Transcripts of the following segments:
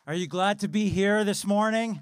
Are you glad to be here this morning?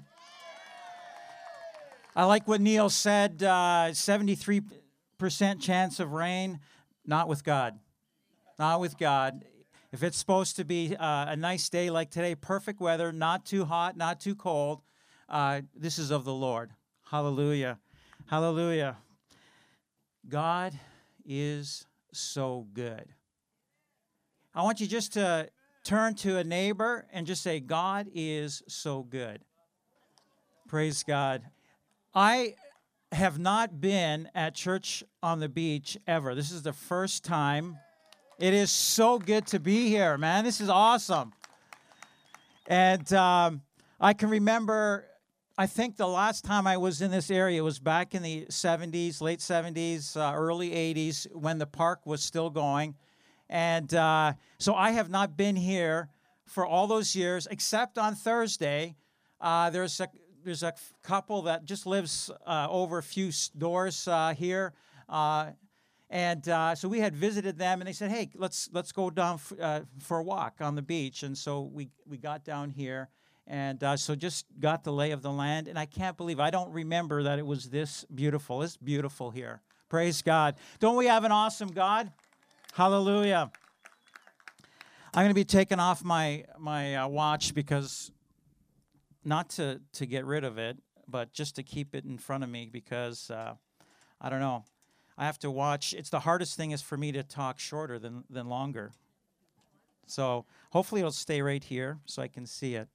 I like what Neil said, 73% chance of rain. Not with God. Not with God. If it's supposed to be a nice day like today, perfect weather, not too hot, not too cold, this is of the Lord. Hallelujah. Hallelujah. God is so good. I want you just to turn to a neighbor and just say, God is so good. Praise God. I have not been at Church on the Beach ever. This is the first time. It is so good to be here, man. This is awesome. And I can remember, I think the last time I was in this area was back in the 70s, late 70s, early 80s, when the park was still going. And so I have not been here for all those years, except on Thursday. There's a couple that just lives over a few doors here. So we had visited them, and they said, hey, let's go down for a walk on the beach. And so we got down here, and so just got the lay of the land. And I can't believe, I don't remember that it was this beautiful. It's beautiful here. Praise God. Don't we have an awesome God? Hallelujah. I'm going to be taking off my watch because, not to get rid of it, but just to keep it in front of me because, I don't know, I have to watch. It's the hardest thing is for me to talk shorter than longer. So hopefully it'll stay right here so I can see it.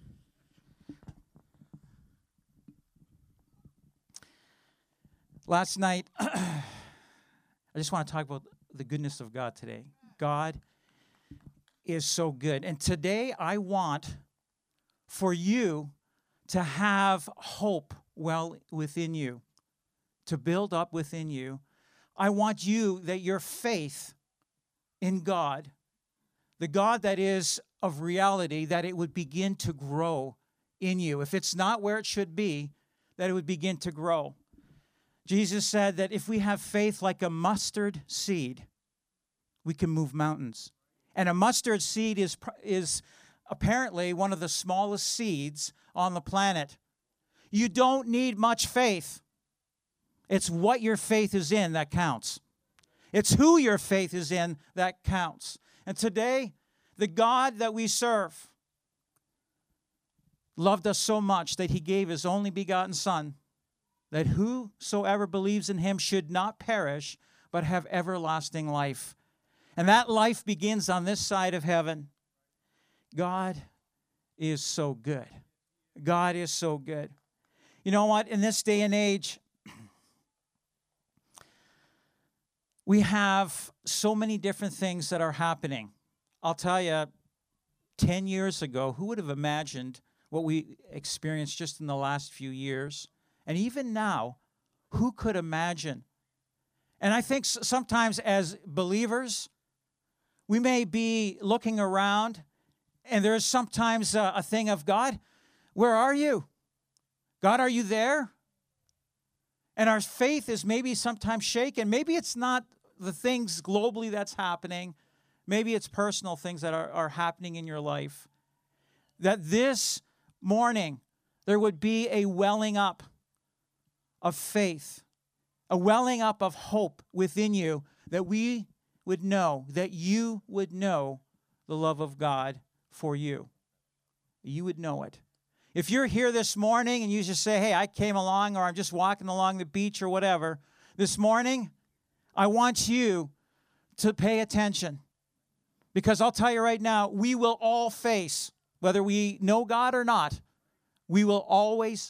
Last night, I just want to talk about the goodness of God today. God is so good. And today I want for you to have hope well within you, to build up within you. I want you that your faith in God, the God that is of reality, that it would begin to grow in you. If it's not where it should be, that it would begin to grow. Jesus said that if we have faith like a mustard seed, we can move mountains. And a mustard seed is apparently one of the smallest seeds on the planet. You don't need much faith. It's what your faith is in that counts. It's who your faith is in that counts. And today, the God that we serve loved us so much that he gave his only begotten Son, that whosoever believes in him should not perish, but have everlasting life. And that life begins on this side of heaven. God is so good. God is so good. You know what? In this day and age, we have so many different things that are happening. I'll tell you, 10 years ago, who would have imagined what we experienced just in the last few years? And even now, who could imagine? And I think sometimes as believers, we may be looking around, and there's sometimes a thing of, God, where are you? God, are you there? And our faith is maybe sometimes shaken. Maybe it's not the things globally that's happening. Maybe it's personal things that are happening in your life. That this morning, there would be a welling up of faith, a welling up of hope within you, that we would know, that you would know the love of God for you. You would know it. If you're here this morning and you just say, hey, I came along, or I'm just walking along the beach or whatever, this morning, I want you to pay attention. Because I'll tell you right now, we will all face, whether we know God or not, we will always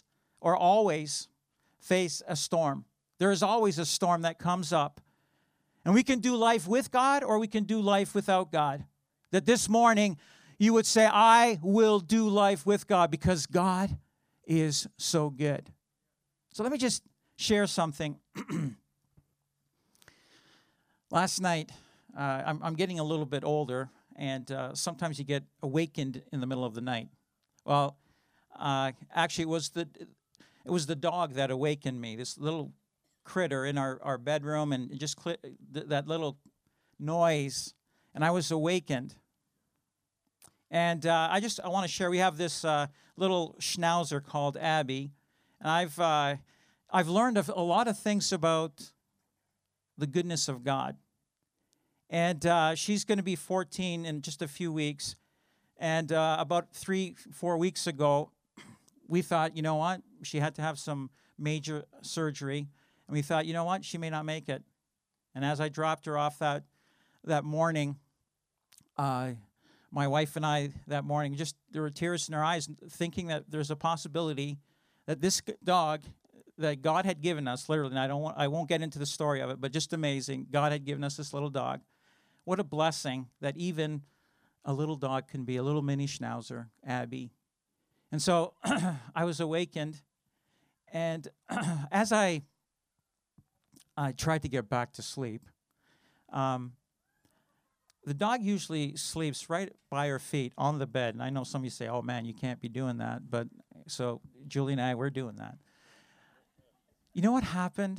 face a storm. There is always a storm that comes up. And we can do life with God, or we can do life without God. That this morning, you would say, I will do life with God because God is so good. So let me just share something. Last night, I'm getting a little bit older, and sometimes you get awakened in the middle of the night. Well, actually, it was the dog that awakened me, this little critter in our bedroom, and just that little noise, and I was awakened. And I want to share. We have this little schnauzer called Abby, and I've learned a lot of things about the goodness of God. And she's going to be 14 in just a few weeks. And about 3-4 weeks ago, we thought, you know what? She had to have some major surgery. And we thought, you know what? She may not make it. And as I dropped her off that morning, my wife and I that morning, just there were tears in our eyes, thinking that there's a possibility that this dog that God had given us, literally, and I won't get into the story of it, but just amazing. God had given us this little dog. What a blessing that even a little dog can be, a little mini schnauzer, Abby. And so I was awakened, and as I tried to get back to sleep, the dog usually sleeps right by her feet on the bed. And I know some of you say, oh, man, you can't be doing that. But so Julie and I, we're doing that. You know what happened?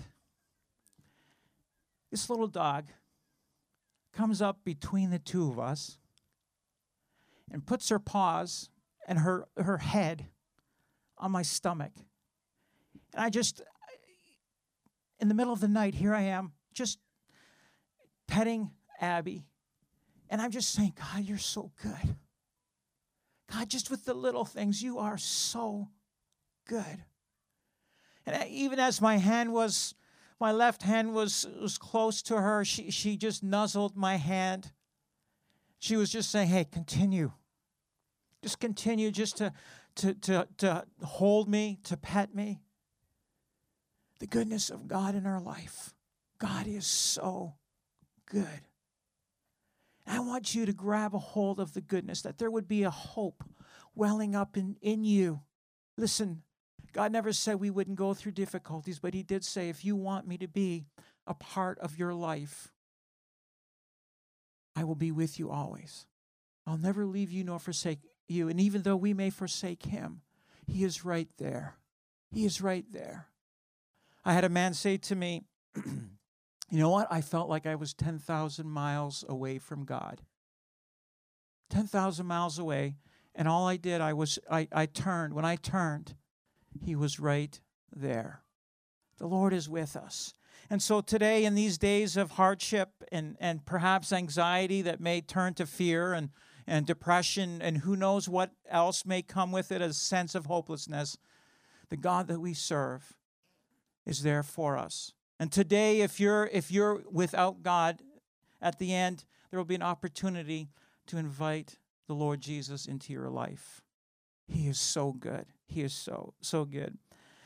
This little dog comes up between the two of us and puts her paws and her head on my stomach. And I just, in the middle of the night, here I am, just petting Abby. And I'm just saying, God, you're so good. God, just with the little things, you are so good. And even as my left hand was close to her, she just nuzzled my hand. She was just saying, hey, continue. Just continue just to hold me, to pet me. The goodness of God in our life. God is so good. I want you to grab a hold of the goodness, that there would be a hope welling up in you. Listen, God never said we wouldn't go through difficulties, but he did say, if you want me to be a part of your life, I will be with you always. I'll never leave you nor forsake you. And even though we may forsake him, he is right there. He is right there. I had a man say to me, you know what? I felt like I was 10,000 miles away from God. 10,000 miles away. And all I did, I turned. When I turned, he was right there. The Lord is with us. And so today, in these days of hardship and perhaps anxiety that may turn to fear and depression, and who knows what else may come with it, a sense of hopelessness, the God that we serve is there for us. And today, if you're without God, at the end, there will be an opportunity to invite the Lord Jesus into your life. He is so good. He is so good.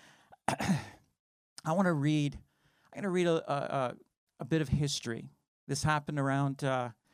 I'm going to read a bit of history. This happened around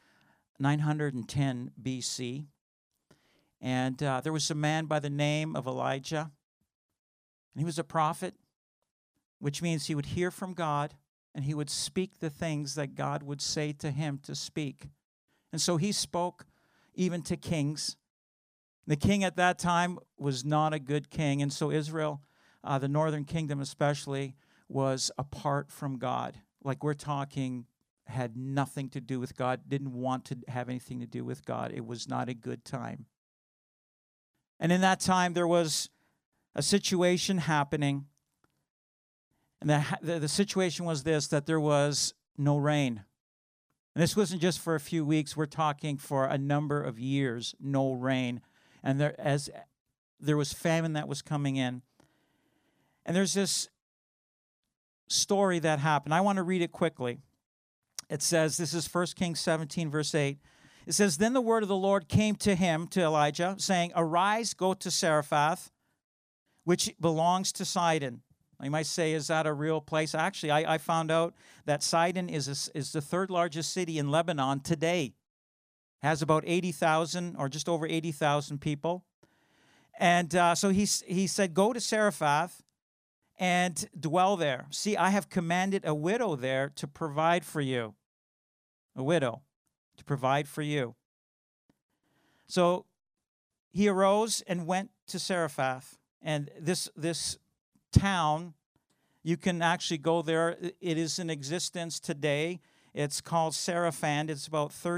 910 BC. And there was a man by the name of Elijah. And he was a prophet, which means he would hear from God and he would speak the things that God would say to him to speak. And so he spoke even to kings. The king at that time was not a good king, and so Israel, the northern kingdom especially, was apart from God. Like we're talking, had nothing to do with God, didn't want to have anything to do with God. It was not a good time. And in that time, there was a situation happening. And the situation was this, that there was no rain. And this wasn't just for a few weeks. We're talking for a number of years, no rain. And there was famine that was coming in. And there's this story that happened. I want to read it quickly. It says, this is 1 Kings 17, verse 8. It says, then the word of the Lord came to him, to Elijah, saying, arise, go to Zarephath, which belongs to Sidon. You might say, is that a real place? Actually, I found out that Sidon is the third largest city in Lebanon today. Has about 80,000 or just over 80,000 people. And so he said, go to Zarephath and dwell there. See, I have commanded a widow there to provide for you. A widow to provide for you. So he arose and went to Zarephath. And this town, you can actually go there. It is in existence today. It's called Sarafand. It's about 30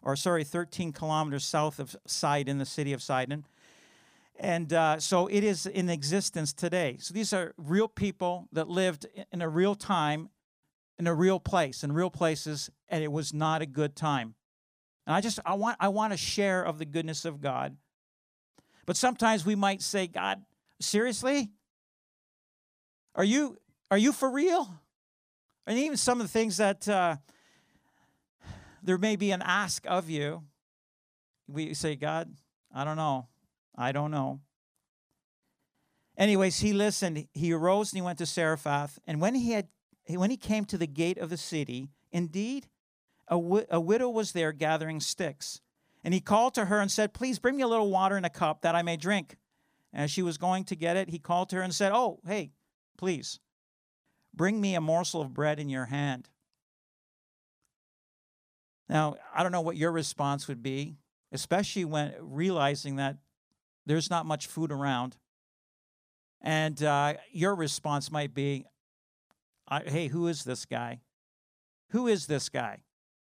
13 kilometers south of Sidon, the city of Sidon. And so it is in existence today. So these are real people that lived in a real time, in a real place, in real places, and it was not a good time. And I want to share of the goodness of God. But sometimes we might say, God, seriously? Are you for real? And even some of the things that there may be an ask of you, we say, God, I don't know. I don't know. Anyways, he listened. He arose and he went to Zarephath. And when he came to the gate of the city, indeed, a widow was there gathering sticks. And he called to her and said, please bring me a little water in a cup that I may drink. As she was going to get it, he called to her and said, oh, hey, please, bring me a morsel of bread in your hand. Now, I don't know what your response would be, especially when realizing that there's not much food around. And your response might be, hey, who is this guy? Who is this guy?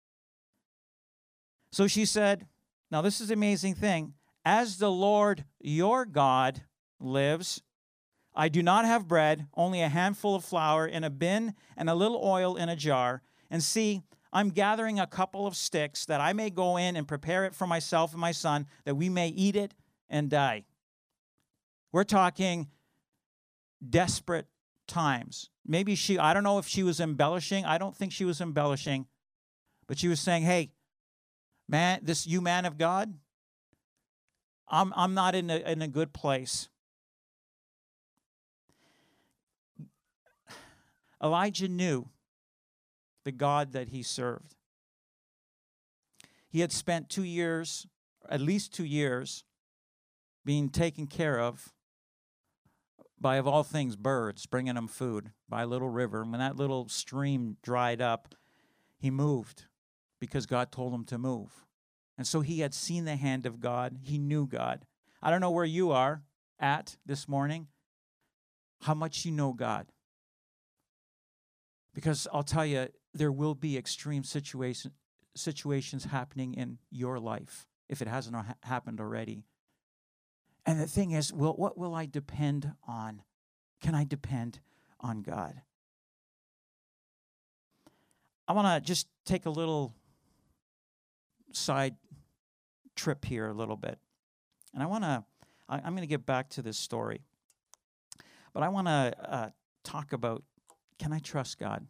So she said, now this is an amazing thing. As the Lord your God lives, I do not have bread, only a handful of flour in a bin and a little oil in a jar. And see, I'm gathering a couple of sticks that I may go in and prepare it for myself and my son, that we may eat it and die. We're talking desperate times. Maybe I don't know if she was embellishing. I don't think she was embellishing. But she was saying, hey, man, you man of God, I'm not in a good place. Elijah knew the God that he served. He had spent 2 years, at least 2 years, being taken care of by, of all things, birds, bringing them food by a little river. And when that little stream dried up, he moved because God told him to move. And so he had seen the hand of God. He knew God. I don't know where you are at this morning, how much you know God. Because I'll tell you, there will be extreme situations happening in your life, if it hasn't happened already. And the thing is, what will I depend on? Can I depend on God? I want to just take a little side trip here a little bit. And I'm going to get back to this story. But I want to talk about, can I trust God?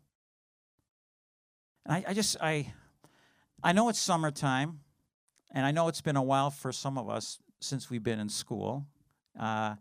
And I know it's summertime, and I know it's been a while for some of us since we've been in school, or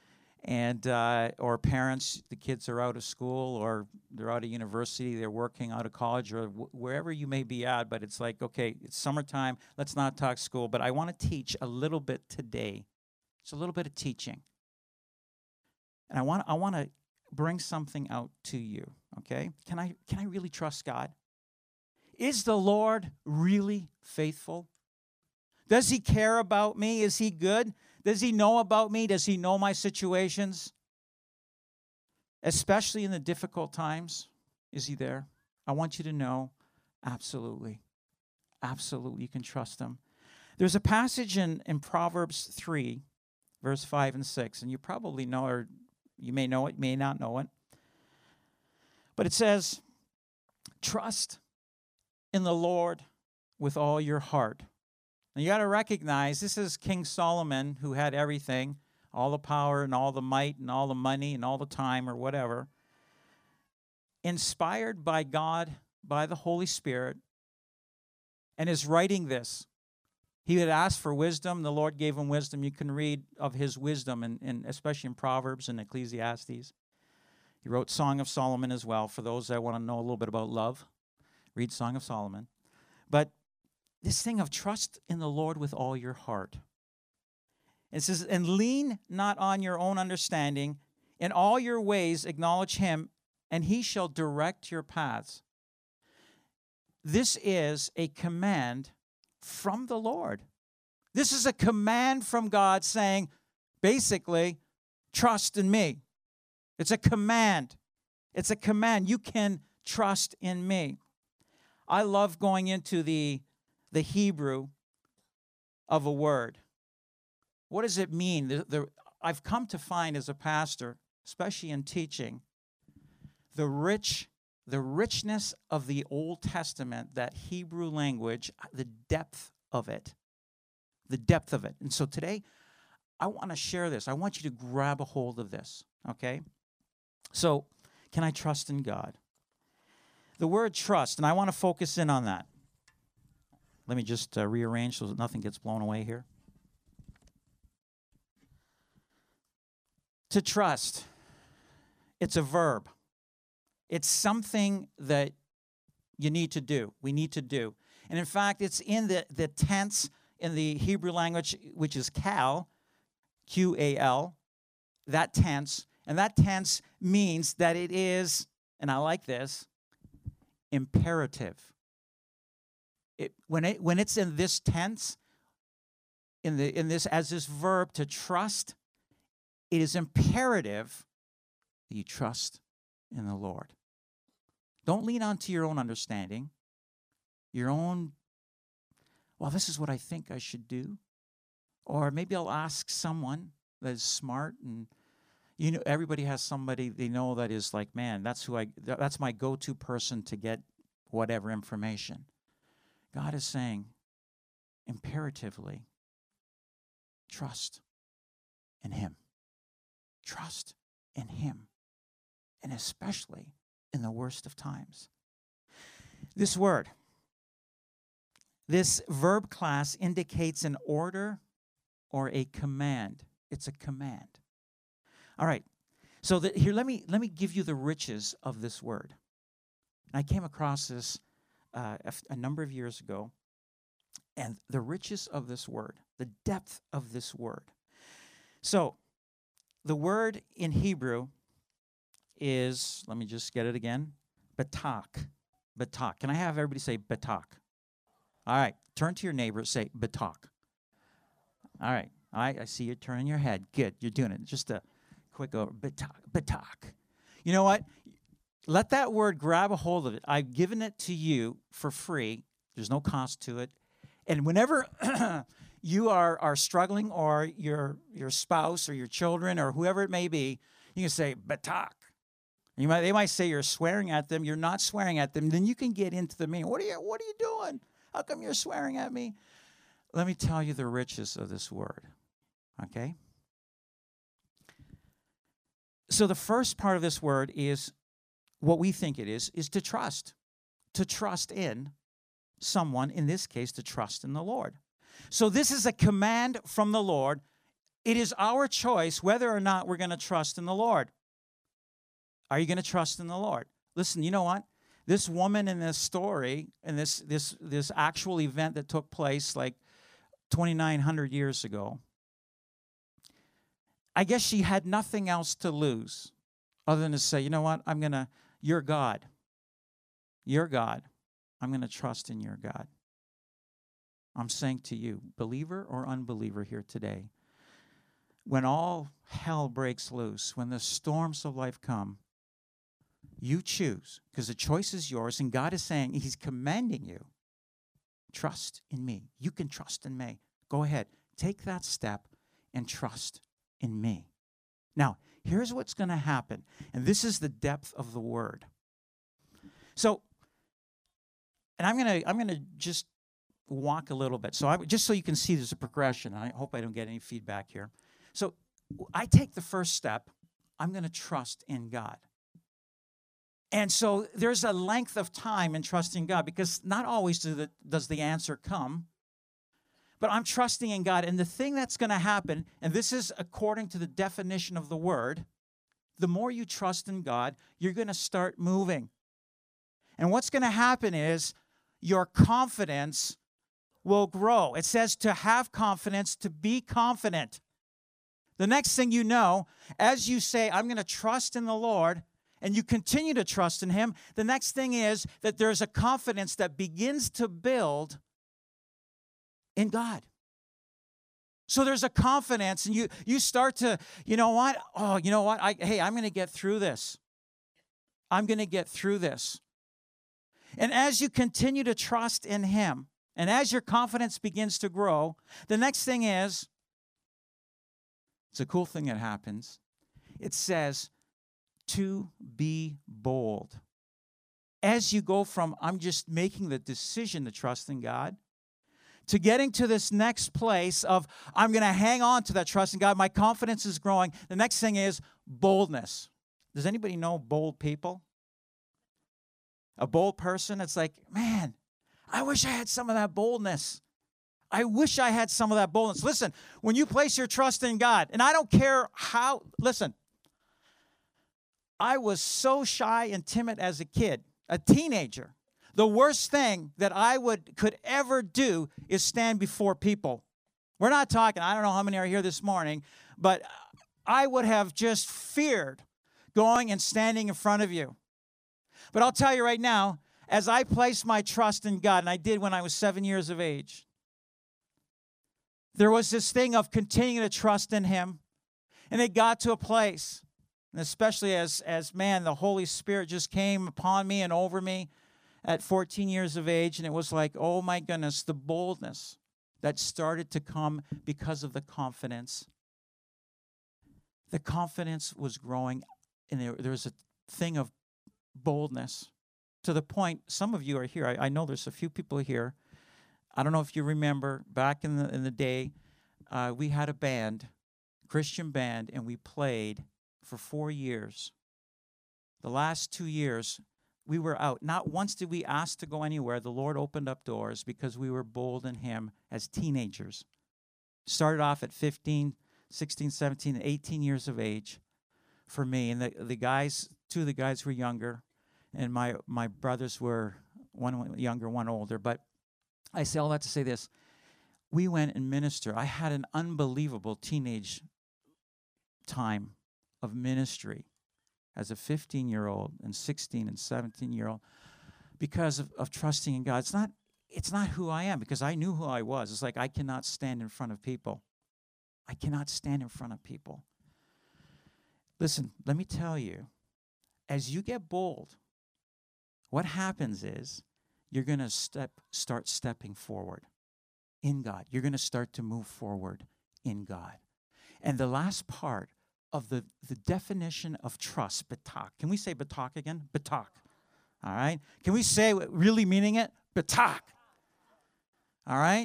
parents, the kids are out of school, or they're out of university, they're working out of college, or wherever you may be at, but it's like, okay, it's summertime, let's not talk school, but I want to teach a little bit today. It's a little bit of teaching. And I want to bring something out to you, okay? Can I really trust God? Is the Lord really faithful? Does he care about me? Is he good? Does he know about me? Does he know my situations? Especially in the difficult times, is he there? I want you to know, absolutely. Absolutely, you can trust him. There's a passage in Proverbs 3, verse 5 and 6, and you probably know, or you may know it, may not know it. But it says, trust in the Lord with all your heart. Now you got to recognize this is King Solomon, who had everything, all the power and all the might and all the money and all the time or whatever, inspired by God, by the Holy Spirit, and is writing this. He had asked for wisdom. The Lord gave him wisdom. You can read of his wisdom, and especially in Proverbs and Ecclesiastes. He wrote Song of Solomon as well. For those that want to know a little bit about love, read Song of Solomon. But this thing of trust in the Lord with all your heart. It says, and lean not on your own understanding. In all your ways acknowledge him, and he shall direct your paths. This is a command from the Lord. This is a command from God saying, basically, trust in me. It's a command. It's a command. You can trust in me. I love going into the the Hebrew of a word. What does it mean? I've come to find as a pastor, especially in teaching, the richness of the Old Testament, that Hebrew language, the depth of it. The depth of it. And so today, I want to share this. I want you to grab a hold of this, okay? So, can I trust in God? The word trust, and I want to focus in on that. Let me just rearrange so that nothing gets blown away here. To trust, it's a verb. It's something that you need to do. We need to do. And in fact, it's in the tense in the Hebrew language, which is kal, Q-A-L, that tense. And that tense means that it is, and I like this, imperative. When it's in this tense, in this as this verb to trust, it is imperative that you trust in the Lord. Don't lean onto your own understanding, your own, well, this is what I think I should do. Or maybe I'll ask someone that is smart, and you know, everybody has somebody they know that is like, man, that's my go-to person to get whatever information. God is saying, imperatively, trust in Him. Trust in Him. And especially in the worst of times. This word, this verb class indicates an order or a command. It's a command. All right. So here, let me give you the riches of this word. And I came across this a number of years ago, and the riches of this word, the depth of this word. So, the word in Hebrew is, let me just get it again, batak. Batak. Can I have everybody say batak? All right. Turn to your neighbor, say batak. All right. I see you turning your head. Good. You're doing it. Just a quick over. Batak. Batak. You know what? Let that word grab a hold of it. I've given it to you for free. There's no cost to it. And whenever you are struggling, or your spouse or your children or whoever it may be, you can say, batak. They might say you're swearing at them. You're not swearing at them. Then you can get into the meaning. What are you doing? How come you're swearing at me? Let me tell you the riches of this word. Okay? So the first part of this word is what we think it is to trust. To trust in someone, in this case, to trust in the Lord. So this is a command from the Lord. It is our choice whether or not we're going to trust in the Lord. Are you going to trust in the Lord? Listen, you know what? This woman in this story, and this actual event that took place like 2,900 years ago, I guess she had nothing else to lose other than to say, you know what? You're God. You're God. I'm going to trust in your God. I'm saying to you, believer or unbeliever here today, when all hell breaks loose, when the storms of life come, you choose, because the choice is yours, and God is saying, He's commanding you, trust in me. You can trust in me. Go ahead. Take that step and trust in me. Now, here's what's going to happen, and this is the depth of the word. So, and I'm going to just walk a little bit. So just so you can see there's a progression. I hope I don't get any feedback here. So I take the first step. I'm going to trust in God. And so there's a length of time in trusting God, because not always does the answer come. But I'm trusting in God. And the thing that's going to happen, and this is according to the definition of the word, the more you trust in God, you're going to start moving. And what's going to happen is your confidence will grow. It says to have confidence, to be confident. The next thing you know, as you say, I'm going to trust in the Lord, and you continue to trust in Him, the next thing is that there's a confidence that begins to build in God. So there's a confidence, and you start to, you know what? Oh, you know what? I'm going to get through this. I'm going to get through this. And as you continue to trust in Him, And as your confidence begins to grow, the next thing is, it's a cool thing that happens. It says to be bold. As you go from, I'm just making the decision to trust in God, to getting to this next place of, I'm going to hang on to that trust in God. My confidence is growing. The next thing is boldness. Does anybody know bold people? A bold person, it's like, man, I wish I had some of that boldness. I wish I had some of that boldness. Listen, when you place your trust in God, and I don't care how, listen, I was so shy and timid as a kid, a teenager. The worst thing that I could ever do is stand before people. We're not talking, I don't know how many are here this morning, but I would have just feared going and standing in front of you. But I'll tell you right now, as I placed my trust in God, and I did when I was 7 years of age, there was this thing of continuing to trust in Him. And it got to a place, and especially as man, the Holy Spirit just came upon me and over me at 14 years of age, and it was like, oh my goodness, the boldness that started to come because of the confidence. The confidence was growing, and there was a thing of boldness to the point, some of you are here. I know there's a few people here. I don't know if you remember, back in the day, we had a band, Christian band, and we played for 4 years. The last 2 years, we were out. Not once did we ask to go anywhere. The Lord opened up doors because we were bold in Him as teenagers. Started off at 15, 16, 17, and 18 years of age for me. And the guys, two of the guys were younger, and my brothers were one younger, one older. But I say all that to say this. We went and ministered. I had an unbelievable teenage time of ministry as a 15-year-old and 16 and 17-year-old because of trusting in God. It's not who I am, because I knew who I was. It's like I cannot stand in front of people. I cannot stand in front of people. Listen, let me tell you, as you get bold, what happens is you're going to start stepping forward in God. You're going to start to move forward in God. And the last part of the definition of trust, batak. Can we say batak again? Batak. All right? Can we say really meaning it? Batak. All right?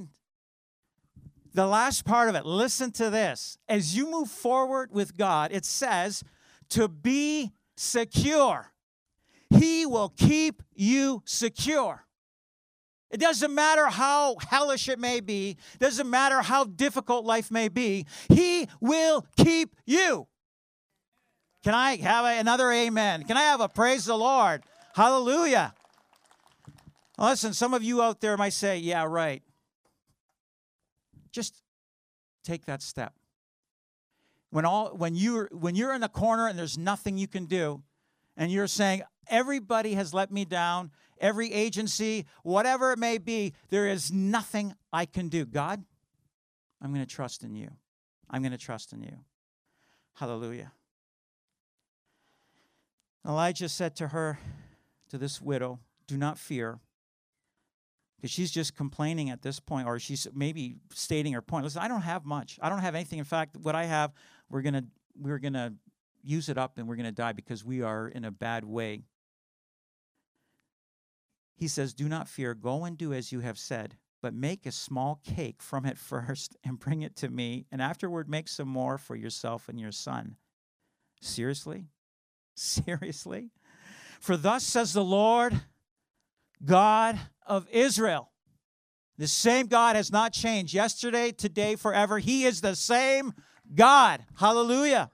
The last part of it, listen to this. As you move forward with God, it says to be secure. He will keep you secure. It doesn't matter how hellish it may be. It doesn't matter how difficult life may be. He will keep you. Can I have another amen? Can I have a praise the Lord? Hallelujah. Listen, some of you out there might say, yeah, right. Just take that step. When you're in the corner and there's nothing you can do, and you're saying, everybody has let me down, every agency, whatever it may be, there is nothing I can do. God, I'm going to trust in you. I'm going to trust in you. Hallelujah. Elijah said to her, to this widow, do not fear. Because she's just complaining at this point, or she's maybe stating her point. Listen, I don't have much. I don't have anything. In fact, what I have, we're gonna use it up and we're gonna die because we are in a bad way. He says, do not fear. Go and do as you have said, but make a small cake from it first and bring it to me, and afterward make some more for yourself and your son. Seriously? Seriously? For thus says the Lord God of Israel. The same God has not changed yesterday, today, forever. He is the same God. Hallelujah.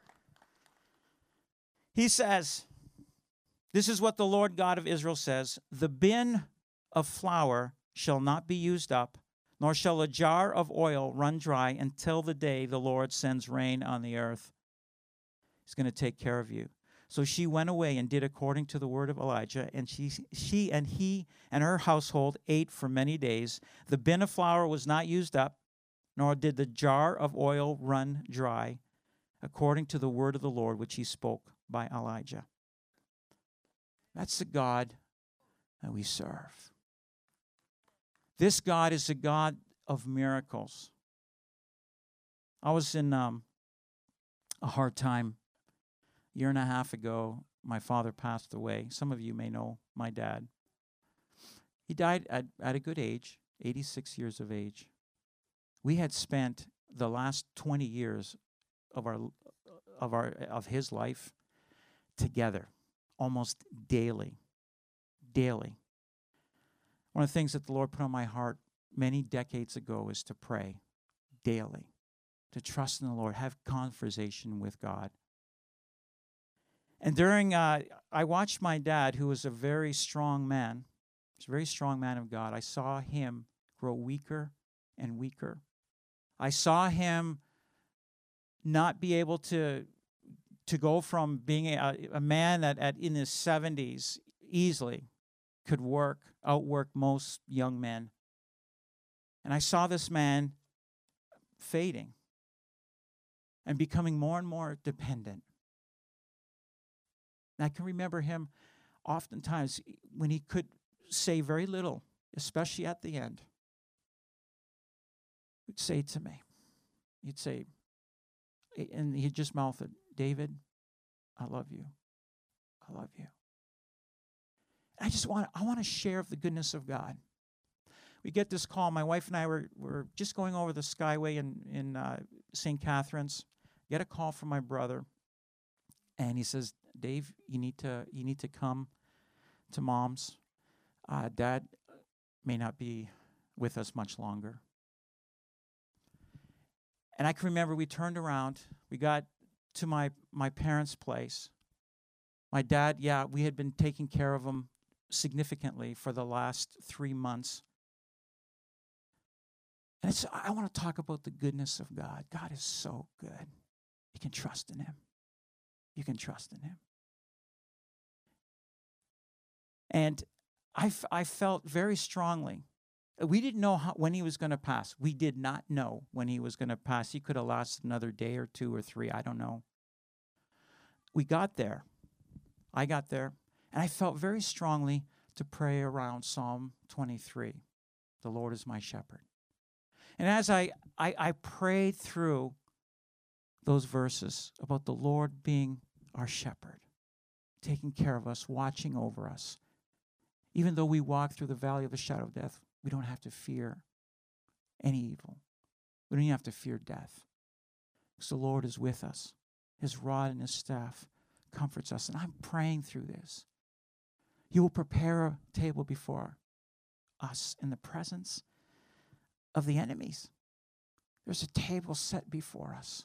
He says, this is what the Lord God of Israel says, the bin of flour shall not be used up, nor shall a jar of oil run dry until the day the Lord sends rain on the earth. He's going to take care of you. So she went away and did according to the word of Elijah, and she and he and her household ate for many days. The bin of flour was not used up, nor did the jar of oil run dry, according to the word of the Lord which he spoke by Elijah. That's the God that we serve. This God is a God of miracles. I was in a hard time a year and a half ago. My father passed away. Some of you may know my dad. He died at a good age, 86 years of age. We had spent the last 20 years of his life together, almost daily. One of the things that the Lord put on my heart many decades ago is to pray daily, to trust in the Lord, have conversation with God. And I watched my dad, who was a very strong man, of God. I saw him grow weaker and weaker. I saw him not be able to go from being a man that in his 70s easily could outwork most young men. And I saw this man fading and becoming more and more dependent. And I can remember him oftentimes when he could say very little, especially at the end. He'd say to me, and he'd just mouth it, "David, I love you. I love you." I want to share of the goodness of God. We get this call. My wife and I were just going over the Skyway in St. Catharines. Get a call from my brother, and he says, "Dave, you need to come to Mom's. Dad may not be with us much longer." And I can remember we turned around. We got to my parents' place. My dad, we had been taking care of him significantly for the last 3 months. And I want to talk about the goodness of God. God is so good. You can trust in him. You can trust in him. And I felt very strongly. We didn't know when he was going to pass. We did not know when he was going to pass. He could have lasted another day or 2 or 3. I don't know. We got there. I got there. And I felt very strongly to pray around Psalm 23. The Lord is my shepherd. And as I prayed through those verses about the Lord being our shepherd, taking care of us, watching over us, even though we walk through the valley of the shadow of death, we don't have to fear any evil. We don't even have to fear death. Because the Lord is with us. His rod and his staff comforts us. And I'm praying through this. You will prepare a table before us in the presence of the enemies. There's a table set before us.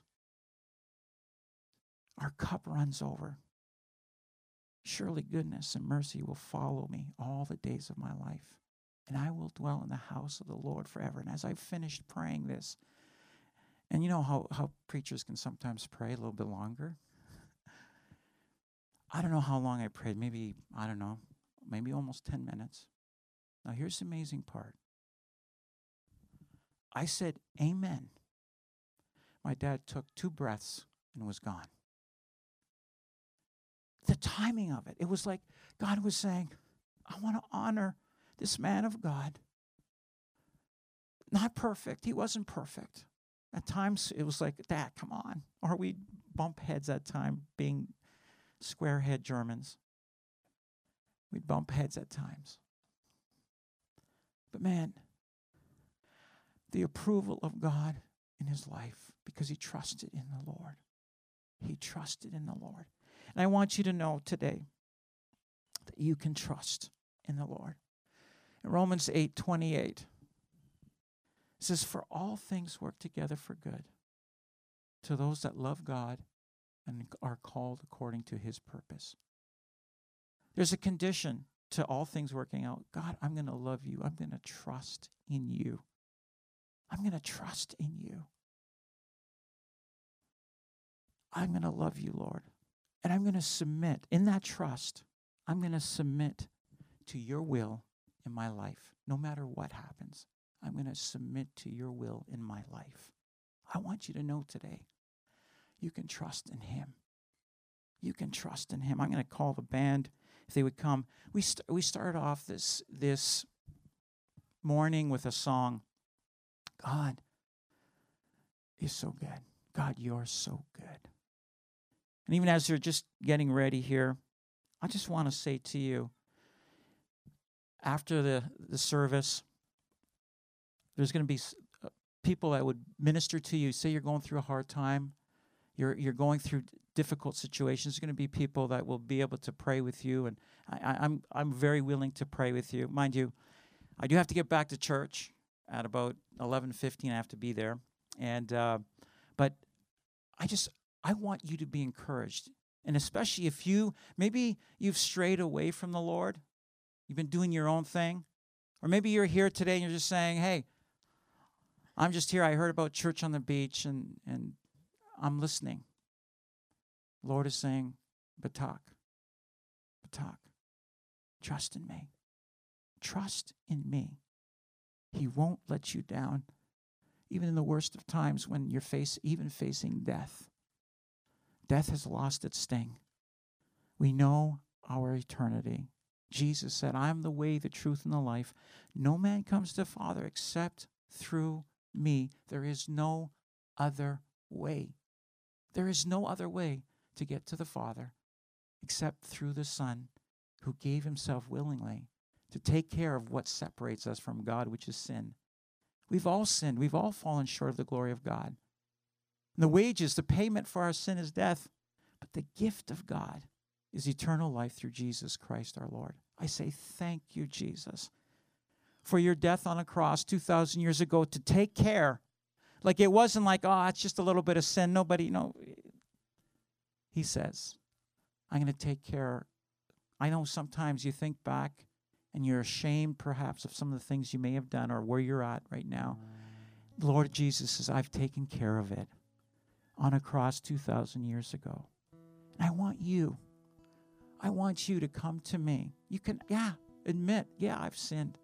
Our cup runs over. Surely goodness and mercy will follow me all the days of my life, and I will dwell in the house of the Lord forever. And as I finished praying this, and you know how preachers can sometimes pray a little bit longer? I don't know how long I prayed, maybe almost 10 minutes. Now here's the amazing part. I said, "Amen." My dad took 2 breaths and was gone. The timing of it was like God was saying, I want to honor this man of God. Not perfect. He wasn't perfect. At times, it was like, "Dad, come on." Or we'd bump heads at time, being square-head Germans. We'd bump heads at times. But man, the approval of God in his life, because he trusted in the Lord. He trusted in the Lord. And I want you to know today that you can trust in the Lord. In Romans 8:28, it says, "For all things work together for good to those that love God and are called according to his purpose." There's a condition to all things working out. God, I'm going to love you. I'm going to trust in you. I'm going to trust in you. I'm going to love you, Lord. And I'm going to submit. In that trust, I'm going to submit to your will in my life. No matter what happens, I'm going to submit to your will in my life. I want you to know today, you can trust in him. You can trust in him. I'm going to call the band if they would come. We started off this morning with a song. God is so good. God, you're so good. And even as you're just getting ready here, I just want to say to you, after the service, there's going to be people that would minister to you. Say you're going through a hard time. You're going through difficult situations. There's going to be people that will be able to pray with you, and I'm very willing to pray with you. Mind you, I do have to get back to church at about 11:15. I have to be there, and but I want you to be encouraged, and especially if maybe you've strayed away from the Lord, you've been doing your own thing, or maybe you're here today and you're just saying, "Hey, I'm just here. I heard about church on the beach, and I'm listening." The Lord is saying, Batak, trust in me. Trust in me. He won't let you down, even in the worst of times when you're facing death. Death has lost its sting. We know our eternity. Jesus said, I am the way, the truth, and the life. No man comes to the Father except through me. There is no other way. There is no other way to get to the Father except through the Son, who gave himself willingly to take care of what separates us from God, which is sin. We've all sinned. We've all fallen short of the glory of God. And the wages, the payment for our sin is death, but the gift of God is eternal life through Jesus Christ our Lord. I say thank you, Jesus, for your death on a cross 2,000 years ago to take care. Like it wasn't like, oh, it's just a little bit of sin. He says, I'm going to take care. I know sometimes you think back and you're ashamed perhaps of some of the things you may have done or where you're at right now. The Lord Jesus says, I've taken care of it on a cross 2,000 years ago. And I want you to come to me. You can, admit, I've sinned.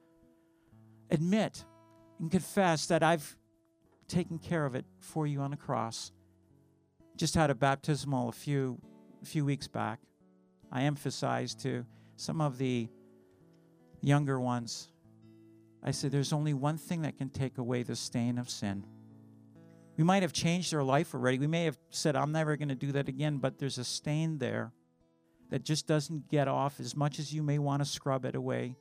Admit and confess that I've taken care of it for you on the cross. Just had a baptismal a few weeks back. I emphasized to some of the younger ones, I said, there's only one thing that can take away the stain of sin. We might have changed our life already. We may have said, I'm never going to do that again, but there's a stain there that just doesn't get off as much as you may want to scrub it away.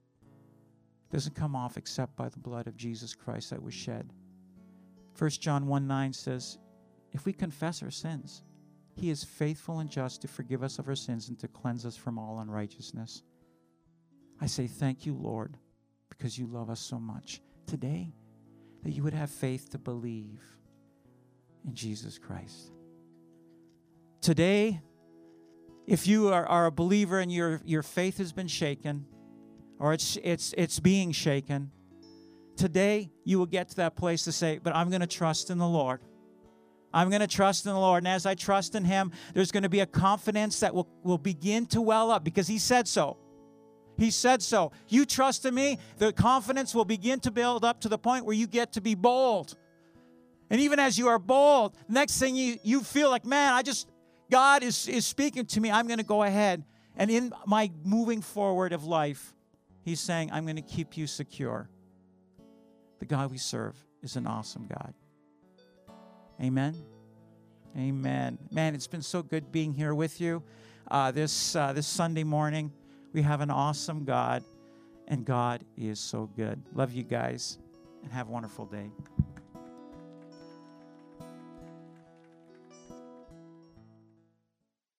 It doesn't come off except by the blood of Jesus Christ that was shed. 1 John 1:9 says, if we confess our sins, he is faithful and just to forgive us of our sins and to cleanse us from all unrighteousness. I say thank you, Lord, because you love us so much. Today, that you would have faith to believe in Jesus Christ. Today, if you are a believer and your faith has been shaken, or it's being shaken, today you will get to that place to say, but I'm going to trust in the Lord. I'm going to trust in the Lord. And as I trust in him, there's going to be a confidence that will begin to well up because he said so. He said so. You trust in me, the confidence will begin to build up to the point where you get to be bold. And even as you are bold, next thing you feel like, man, God is speaking to me. I'm going to go ahead. And in my moving forward of life, he's saying, I'm going to keep you secure. The God we serve is an awesome God. Amen. Amen. Man, it's been so good being here with you this Sunday morning. We have an awesome God, and God is so good. Love you guys, and have a wonderful day.